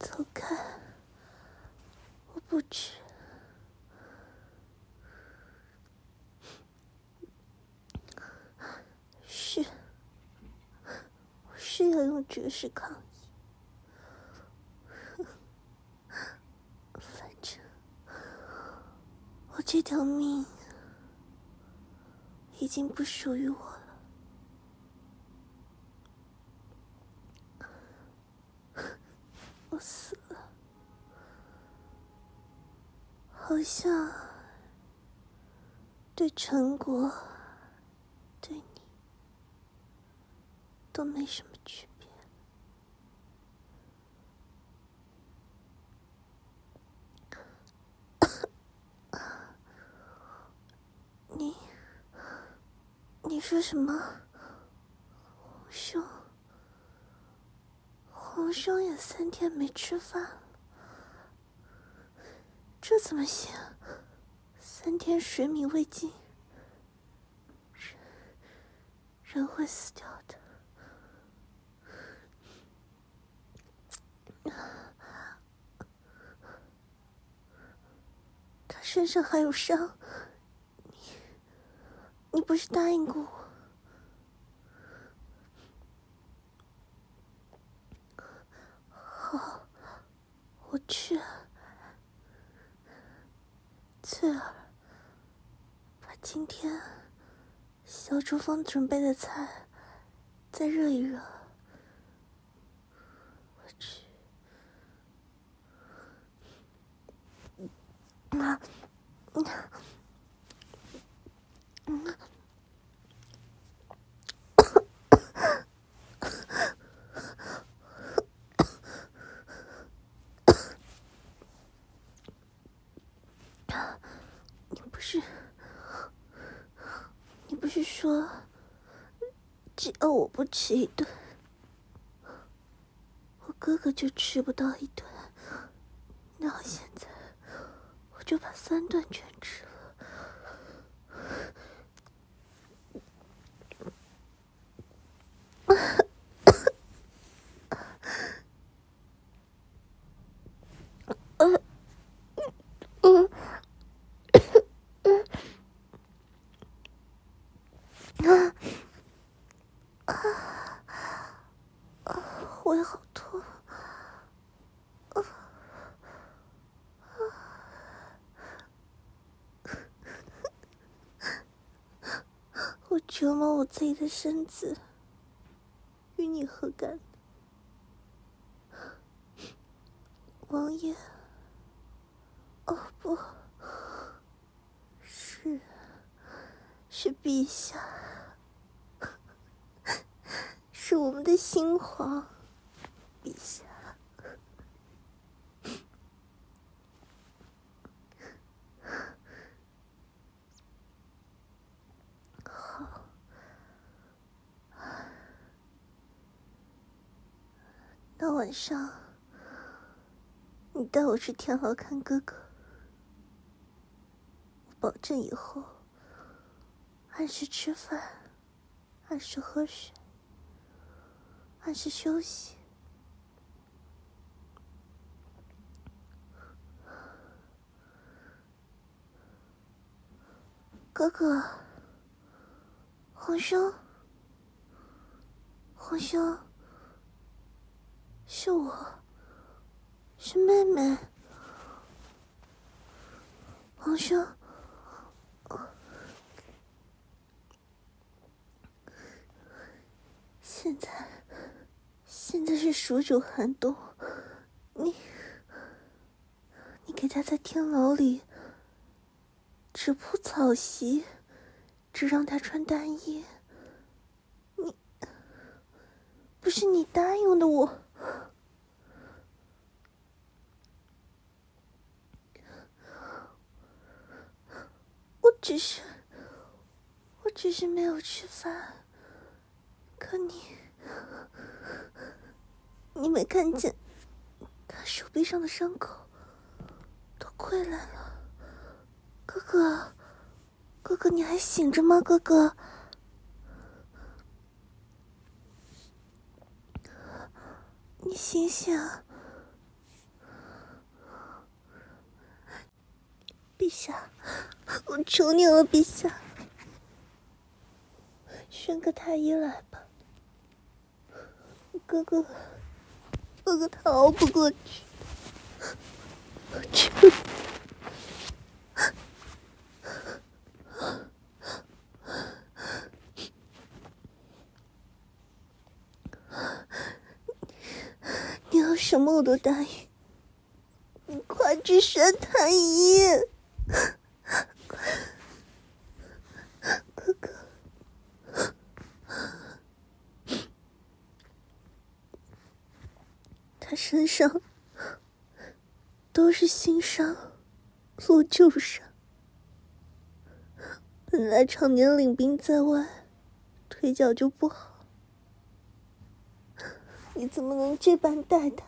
走开，我不吃。我是要用绝食抗议。反正我这条命已经不属于我了。我死了，好像对陈国、对你都没什么区别。你说什么？皇兄也3天没吃饭了，这怎么行？3天水米未进，人会死掉的。他身上还有伤，你不是答应过我？好，我去。翠儿，把今天小厨房准备的菜再热一热。我去。你不是说只要我不吃一顿，我哥哥就吃不到一顿？那我现在我就把3顿全吃了。胃好痛。我折磨我自己的身子，与你何干？王爷，哦不，是陛下，是我们的新皇，陛下。好，那晚上你带我去天牢看哥哥，我保证以后按时吃饭，按时喝水，按时休息。哥哥，皇兄，是我，是妹妹。皇兄，现在是蜀主寒冬，你给他在天牢里只铺草席，只让他穿单衣，不是你答应的我。我只是没有吃饭，可你没看见他手臂上的伤口都溃烂了。哥哥，你还醒着吗？哥哥，你醒醒， 陛下，我求你了，陛下，选个太医来吧。哥哥他熬不过去，求你。你要什么我都答应，你快去选太医，哥哥。他身上都是新伤，落旧伤，本来常年领兵在外，腿脚就不好，你怎么能这般待他？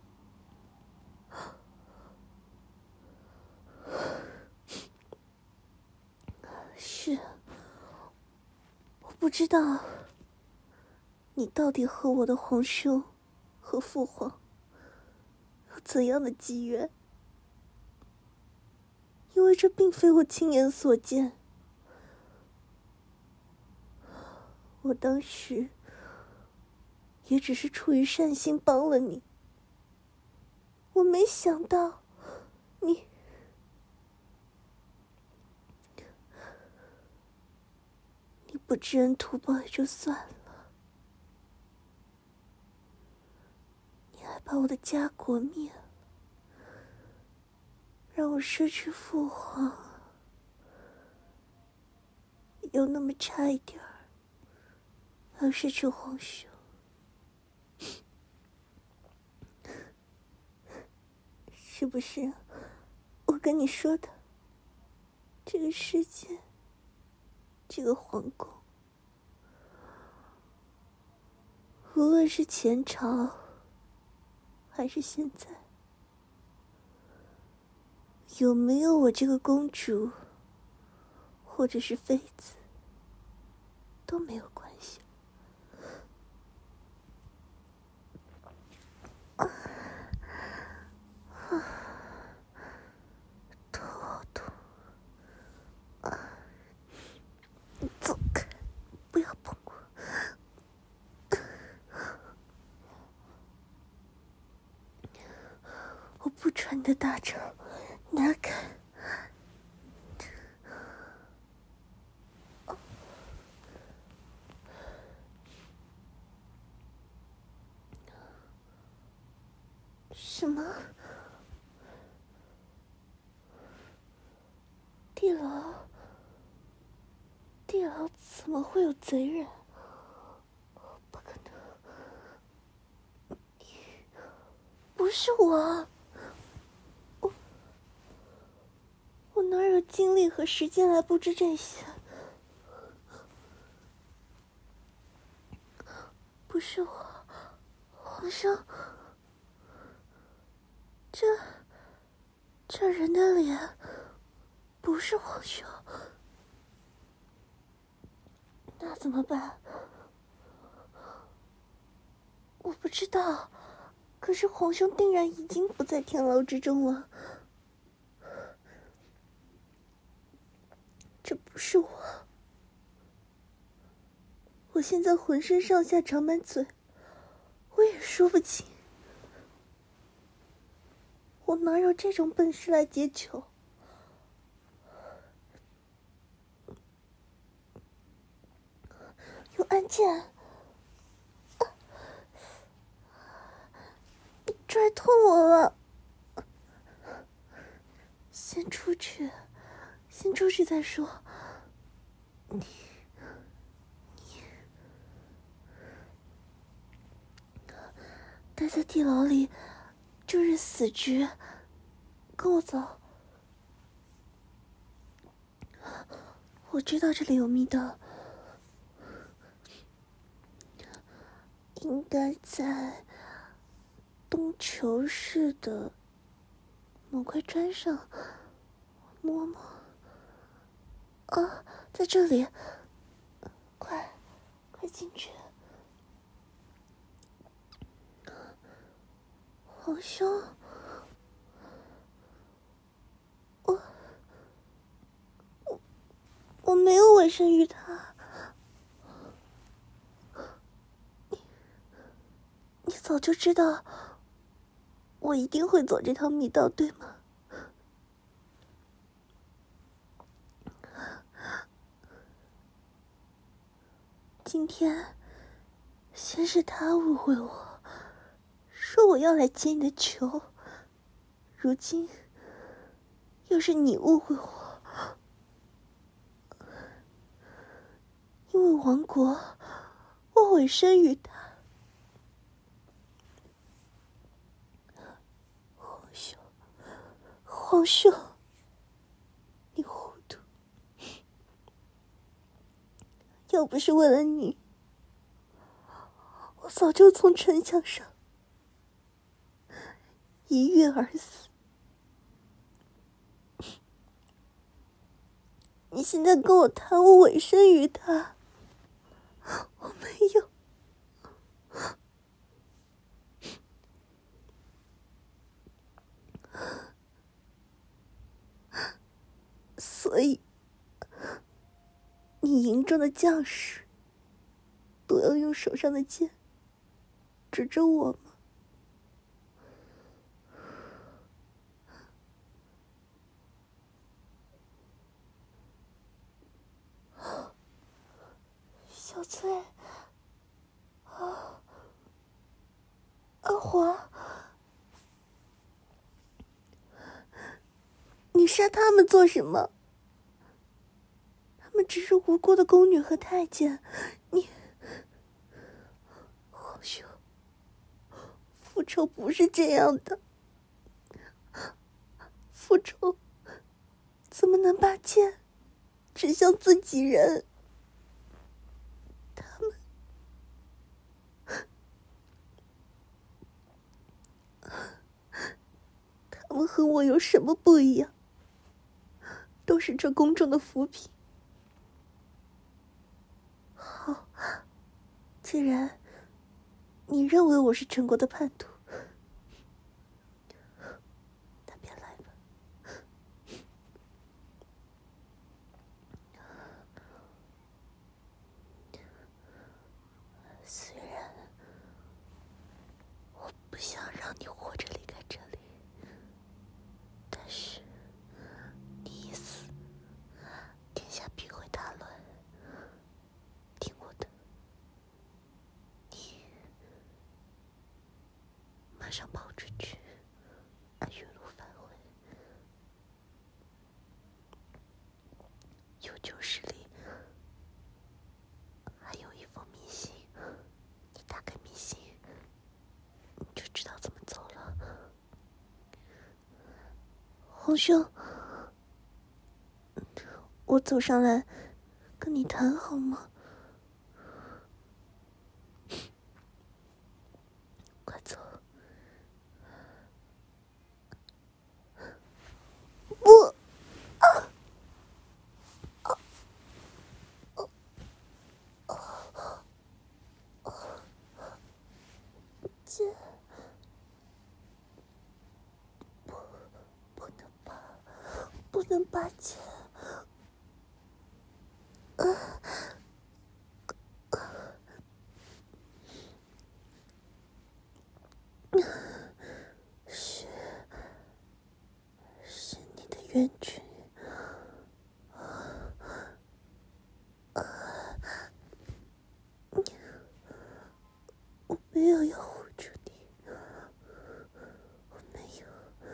是，我不知道你到底和我的皇兄和父皇有怎样的机缘，因为这并非我亲眼所见。我当时也只是出于善心帮了你，我没想到你不知恩图报也就算了，你还把我的家国灭了，让我失去父皇，又那么差一点儿要失去皇兄。是不是我跟你说的，这个世界，这个皇宫，无论是前朝还是现在，有没有我这个公主或者是妃子都没有关系。头好痛，你走开，不要碰我。我不穿你的大帐，拿开。什么？地牢？地牢怎么会有贼人？不可能！不是我，我哪有精力和时间来布置这些？不是我，皇上，这人的脸不是皇兄，那怎么办？我不知道，可是皇兄定然已经不在天牢之中了。这不是我现在浑身上下长满嘴，我也说不清。我哪有这种本事来解囚？有暗箭！你拽痛我了！先出去再说。你待在地牢里就是死局，跟我走。我知道这里有密道，应该在东球市的某块砖上摸摸。啊，在这里，快进去！皇兄， 身于他。你早就知道我一定会走这条密道，对吗？今天先是他误会我，说我要来接你的球，如今又是你误会我，因为王国，我委身于他。皇兄，你糊涂！要不是为了你，我早就从城墙上一跃而死。你现在跟我谈我委身于他，我没有。所以，你营中的将士都要用手上的剑指着我吗？小翠，阿华，你杀他们做什么？他们只是无辜的宫女和太监，你，皇兄，复仇不是这样的。复仇怎么能把剑指向自己人？他们和我有什么不一样？都是这宫中的伏笔。好，既然你认为我是陈国的叛徒，那便来吧。虽然我不想让你活着离开这里，但是你一死，天下必会大乱。听我的，你马上跑出去，按原路返回。有90里还有一封密信，你打开密信，你就知道怎么走了。皇兄，我走上来跟你谈好吗？快走！不！剑不能拔，不能拔剑。是你的冤屈。我没有要护住你，我没有。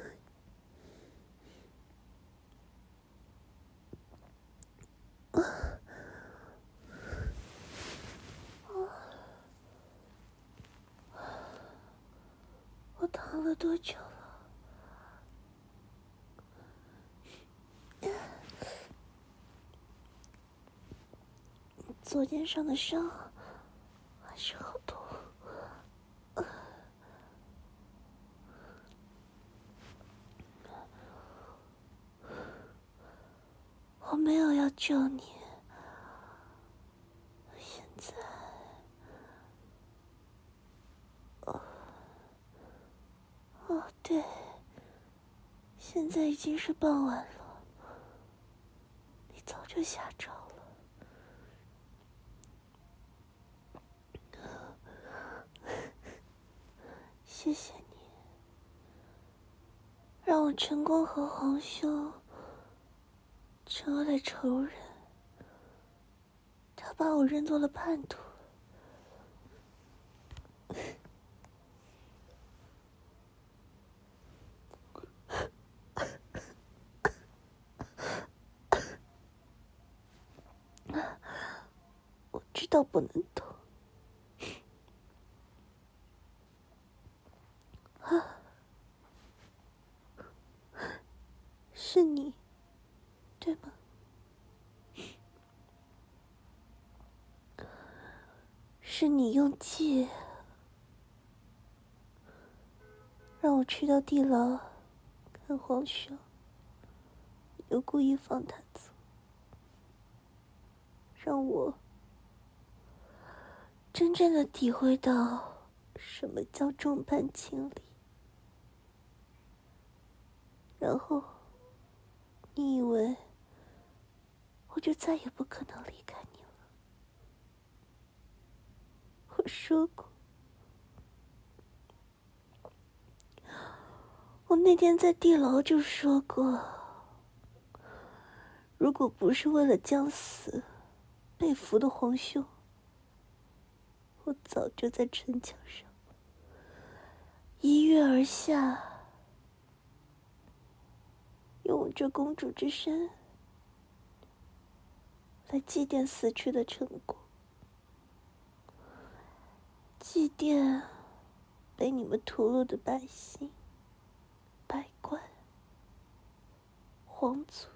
我躺了多久了？左肩上的伤还是好痛。我没有要救你，现在，对，现在已经是傍晚了，你早就下朝了。 谢谢你，让我成功和皇兄成为了仇人。他把我认作了叛徒。我知道不能动。是你，对吗？是你用计让我去到地牢看皇兄，又故意放他走，让我真正的体会到什么叫众叛亲离。然后你以为我就再也不可能离开你了？我说过，我那天在地牢就说过，如果不是为了将死被俘的皇兄，我早就在城墙上一跃而下，用我这公主之身来祭奠死去的成果，祭奠被你们屠戮的百姓、百官、皇族。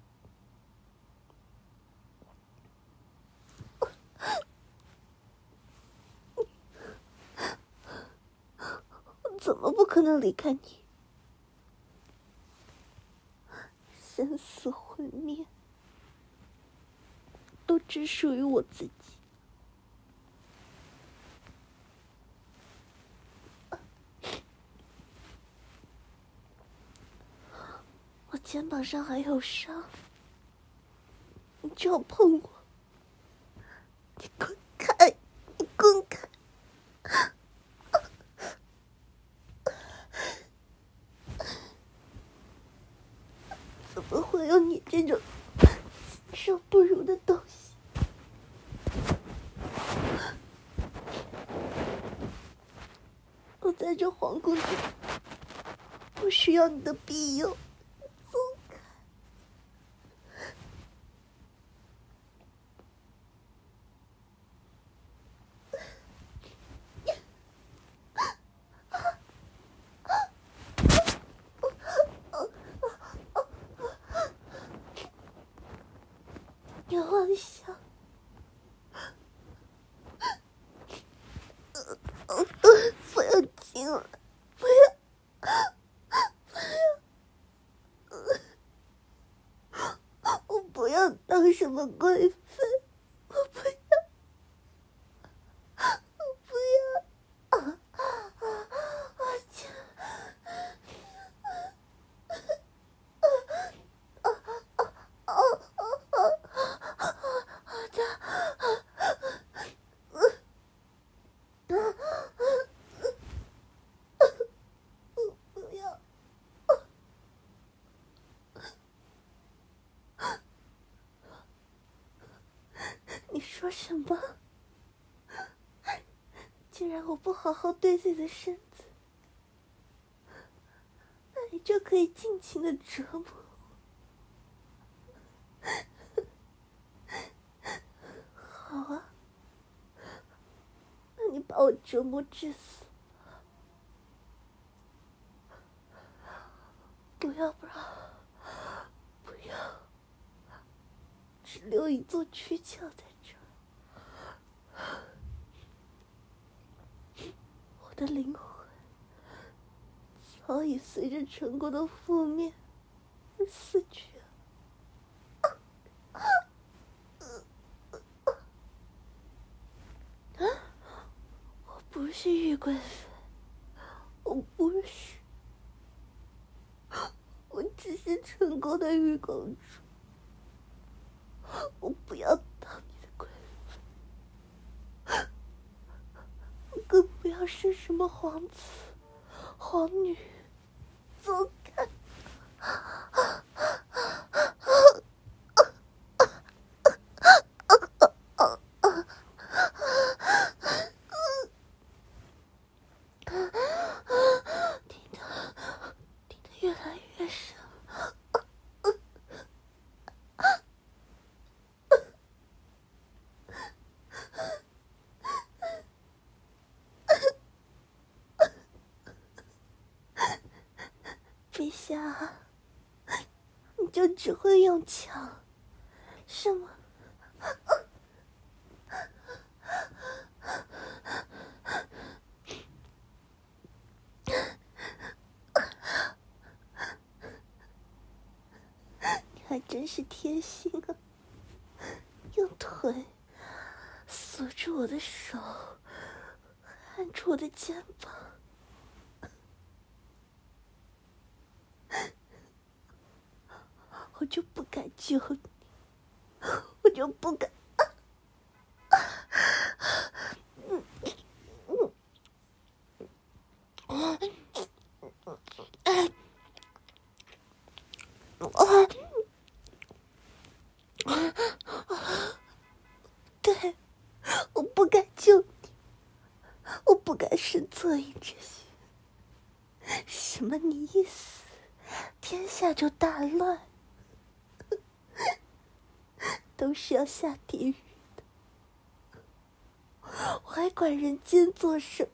我怎么不可能离开你？生死毁灭都只属于我自己。我肩膀上还有伤，你只要碰我，你滚开！你滚开！怎么会有你这种禽兽不如的东西？我在这皇宫里不需要你的庇佑，松开！你妄想！不要进来！不要！我不要当什么贵妃，我不要！我不要！我去！不要！你说什么？既然我不好好对自己的身子，那你就可以尽情的折磨我。好啊，那你把我折磨致死，不要，不要，只留一座躯壳在这儿。我的灵魂早已随着成果的覆灭而死去。我不是玉贵妃，我不是，我只是成功的玉公主。我不要当你的贵妃，我更不要是什么皇子皇女，走开！听得越来越深。陛下，你就只会用枪，是吗？你还真是贴心啊，用腿锁住我的手，按住我的肩膀。我就不敢救你，我就不敢。对，我不敢救你，我不敢生恻隐之心。什么你一死，天下就大乱，都是要下地狱的，我还管人间做什么？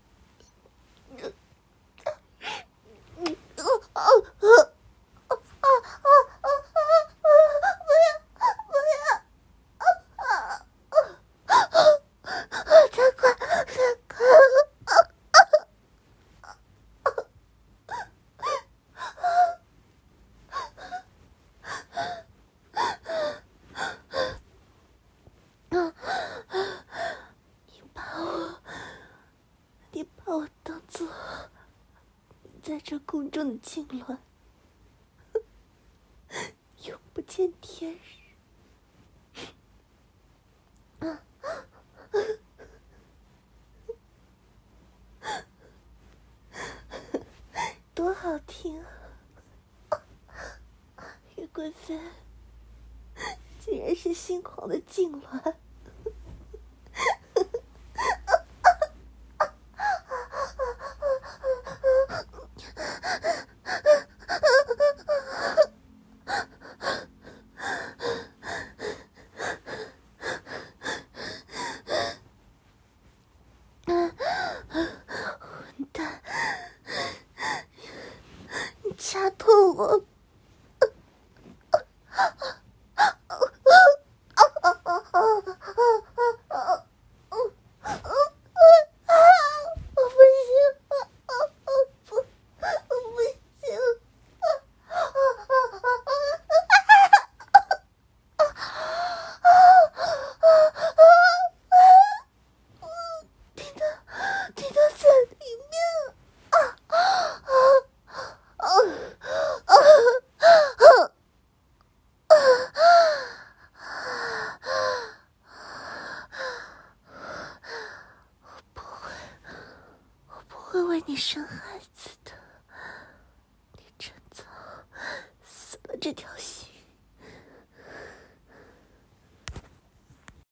你把我当做在这宫中的静鸾，永不见天日。多好听啊！玉贵妃竟然是新皇的静鸾。混蛋，你掐痛我！会为你生孩子的，你趁早死了这条心。